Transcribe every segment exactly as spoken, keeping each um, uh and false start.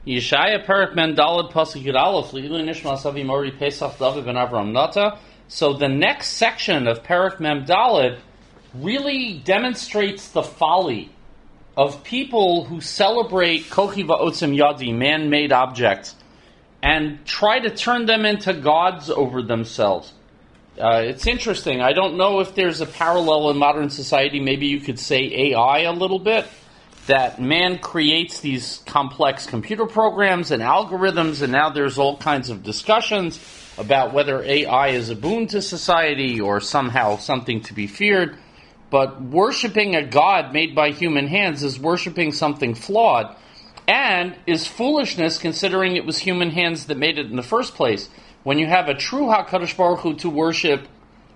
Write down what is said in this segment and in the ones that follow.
Yeshaya Perak Men Daled Pasuk Yud Aleph Le'ilu Nishmas Avi Mori Pesach David Ben Avram Nata. So the next section of Perak Mem Daled really demonstrates the folly of people who celebrate Kochi Va'otzim Yadi, man-made objects, and try to turn them into gods over themselves. Uh, it's interesting. I don't know if there's a parallel in modern society. Maybe you could say A I a little bit. That man creates these complex computer programs and algorithms, and now there's all kinds of discussions about whether A I is a boon to society or somehow something to be feared. But worshiping a god made by human hands is worshiping something flawed, and is foolishness considering it was human hands that made it in the first place. When you have a true HaKadosh Baruch Hu to worship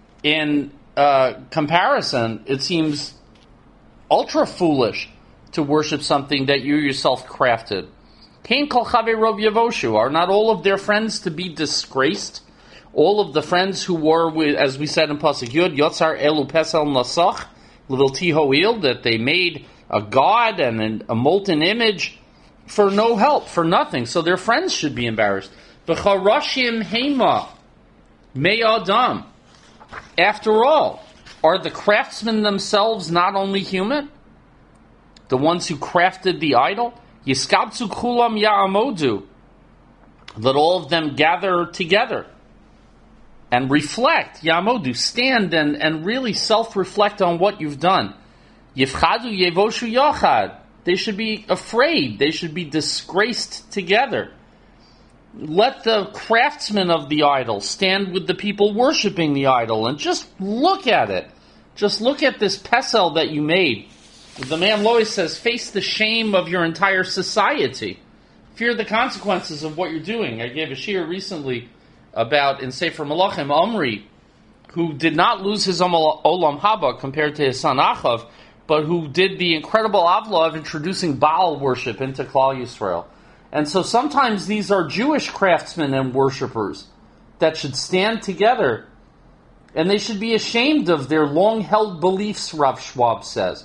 in uh, comparison, it seems ultra foolish to worship something that you yourself crafted. Kain kol chaverov yavoshu. Are not all of their friends to be disgraced? All of the friends who were, with, as we said in Pasuk Yud, Yotzar Elu Pesel Nasach, little Tihoil, that they made a god and an, a molten image for no help, for nothing. So their friends should be embarrassed. B'charashim Hema Me Adam. After all, are the craftsmen themselves not only human? The ones who crafted the idol? Yiskabtsu kulam ya'amodu. Let all of them gather together and reflect. Ya'amodu, stand and, and really self-reflect on what you've done. Yifchadu yevoshu yachad. They should be afraid. They should be disgraced together. Let the craftsmen of the idol stand with the people worshiping the idol and just look at it. Just look at this pesel that you made. The man Lois says, face the shame of your entire society. Fear the consequences of what you're doing. I gave a shir recently about, in Sefer Malachim, Omri, who did not lose his Olam Haba compared to his son Achav, but who did the incredible avla of introducing Baal worship into Klal Yisrael. And so sometimes these are Jewish craftsmen and worshipers that should stand together, and they should be ashamed of their long-held beliefs, Rav Schwab says.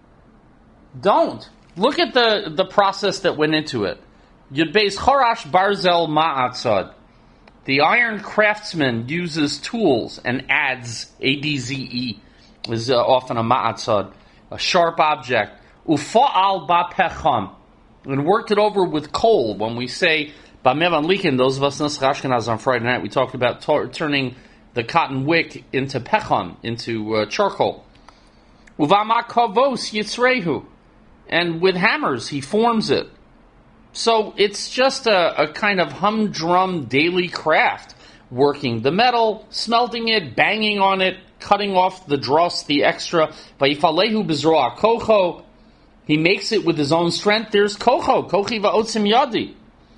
Don't. Look at the, the process that went into it. Yud Beis Chorash Barzel Ma'atzad. The iron craftsman uses tools and adds, A D Z E, is uh, often a ma'atzad, a sharp object. Ufa'al ba'pecham. And worked it over with coal. When we say, Ba'mevan Likin, those of us in Ashkenaz on Friday night, we talked about t- turning the cotton wick into pecham, into uh, charcoal. Uvama kavos yitzrehu. And with hammers, he forms it. So it's just a, a kind of humdrum daily craft. Working the metal, smelting it, banging on it, cutting off the dross, the extra. Vayifalehu bezroa kocho. He makes it with his own strength. There's kocho, kochi va'otzim yadi.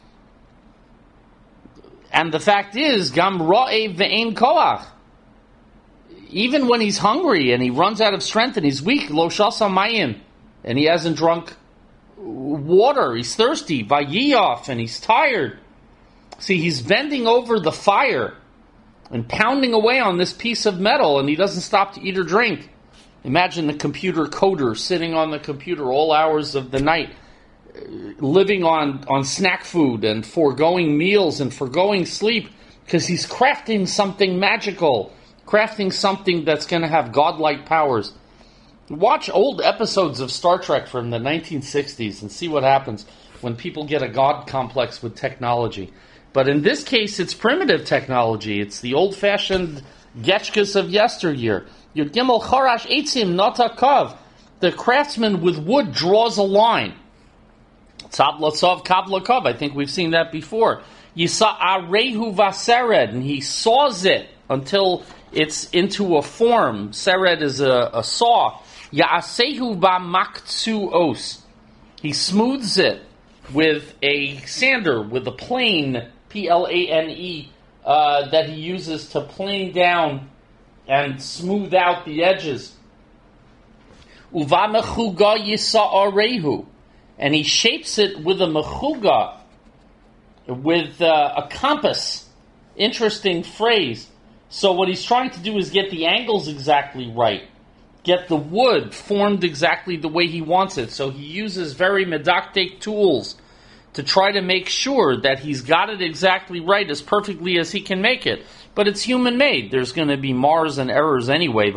And the fact is, gam ra'e ve'ein koach. Even when he's hungry and he runs out of strength and he's weak, lo shasa mayim, and he hasn't drunk water, he's thirsty, vayiyaf, and he's tired. See, he's bending over the fire and pounding away on this piece of metal, and he doesn't stop to eat or drink. Imagine the computer coder sitting on the computer all hours of the night, living on, on snack food and foregoing meals and foregoing sleep, because he's crafting something magical, crafting something that's going to have godlike powers. Watch old episodes of Star Trek from the nineteen sixties and see what happens when people get a god complex with technology. But in this case, it's primitive technology. It's the old-fashioned getchkas of yesteryear. Your gimel charash eitzim notakav. The craftsman with wood draws a line. Tzab kav lakav. I think we've seen that before. Yisa arehu vasered, and he saws it until it's into a form. Sered is a, a saw. Ya'asehu ba'maktsu os. He smooths it with a sander, with a plane, P L A N E, uh, that he uses to plane down and smooth out the edges. Uva mechuga yisa'arehu. And he shapes it with a mechuga, with uh, a compass. Interesting phrase. So what he's trying to do is get the angles exactly right. Get the wood formed exactly the way he wants it. So he uses very medactic tools to try to make sure that he's got it exactly right as perfectly as he can make it. But it's human-made. There's going to be mars and errors anyway.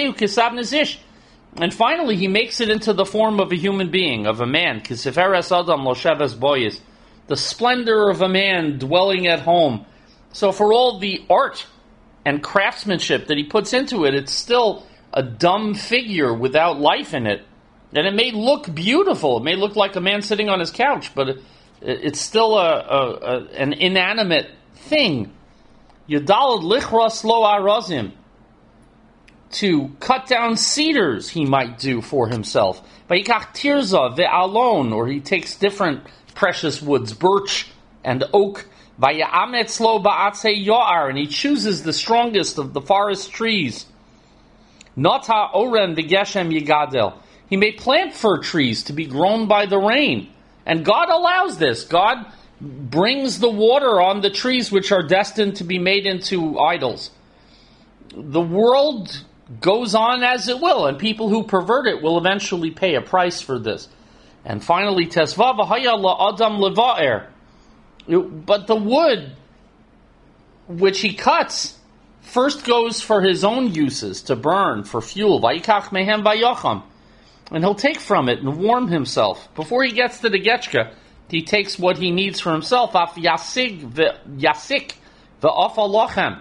And finally, he makes it into the form of a human being, of a man. The splendor of a man dwelling at home. So for all the art and craftsmanship that he puts into it, it's still a dumb figure without life in it. And it may look beautiful. It may look like a man sitting on his couch, but it, it's still a, a, a an inanimate thing. Yadalad lichras lo arazim. To cut down cedars he might do for himself. Vayikach tirza ve'alon, or he takes different precious woods, birch and oak. Vaya'ametz lo ba'atzei yo'ar, and he chooses the strongest of the forest trees. Nata oren v'geshem yigadel. He may plant fir trees to be grown by the rain. And God allows this. God brings the water on the trees which are destined to be made into idols. The world goes on as it will, and people who pervert it will eventually pay a price for this. And finally, Tesva v'haya la'adam leva'er. But the wood which he cuts first goes for his own uses, to burn, for fuel. Vayikach mehem vayacham. And he'll take from it and warm himself. Before he gets to the getchka, he takes what he needs for himself. Af yasig yasik ve'afalochem.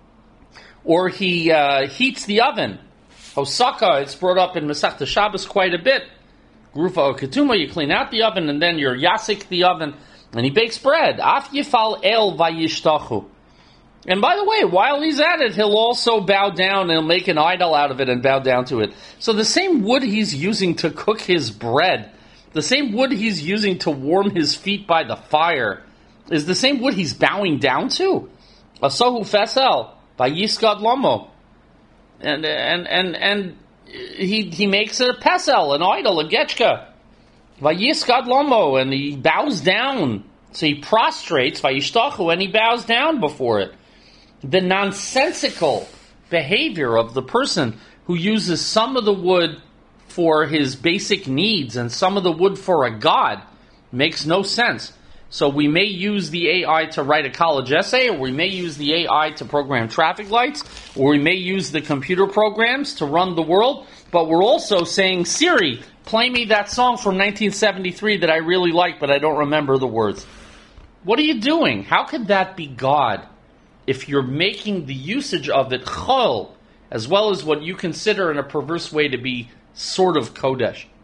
Or he uh, heats the oven. Hosaka, it's brought up in Masechta Shabbos quite a bit. Grufa or ketuma, you clean out the oven, and then you're yasik the oven, and he bakes bread. Af yifal el vayishtachu. And by the way, while he's at it, he'll also bow down and he'll make an idol out of it and bow down to it. So the same wood he's using to cook his bread, the same wood he's using to warm his feet by the fire, is the same wood he's bowing down to. Asahu fesel, vayiskad lomo. And, and, and, and he, he makes it a pesel, an idol, a getchka. Vayiskad lomo, and he bows down. So he prostrates, vayishtachu, and he bows down before it. The nonsensical behavior of the person who uses some of the wood for his basic needs and some of the wood for a god makes no sense. So we may use the A I to write a college essay, or we may use the A I to program traffic lights, or we may use the computer programs to run the world, but we're also saying, Siri, play me that song from nineteen seventy-three that I really like, but I don't remember the words. What are you doing? How could that be God? If you're making the usage of it chol, as well as what you consider in a perverse way to be sort of kodesh.